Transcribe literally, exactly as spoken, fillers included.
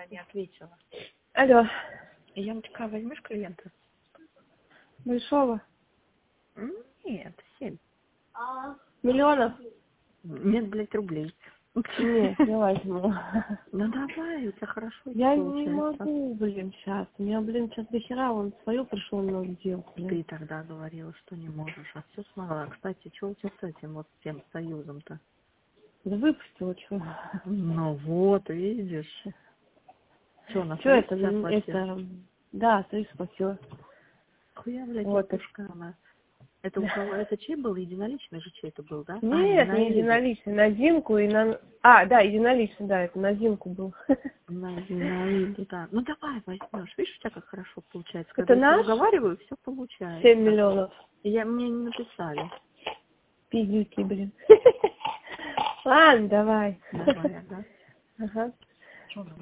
не ответила. Алло. Яночка, возьмешь клиента? Большого? Нет, семь. Миллионов? Нет, блядь, рублей. Нет, не возьму. Ну давай, у тебя хорошо Я получается. не могу, блин, сейчас. У меня, блин, сейчас до хера он свою пришел много дел, блин. Ты тогда говорила, что не можешь, а все смогла. Кстати, что у тебя с этим вот тем союзом-то? Да выпустила, что? Ну вот, видишь. Что, на Что это? заплатил? Это... Да, союз сплатила. Хуя, блядь, Вот. пушка она. Это у кого? Это чей был? Единоличный же чей-то был, да? Нет, а, не на единоличный, на Зинку и на... А, да, единоличный, да, это на Зинку был. На, на Иду, да. Ну давай возьмешь. Видишь, у тебя как хорошо получается. Это Когда я наш? разговариваю, все получается. семь миллионов. Я, мне не написали. Пиздюки, блин. Ладно, давай. Давай, ага. Ага. Что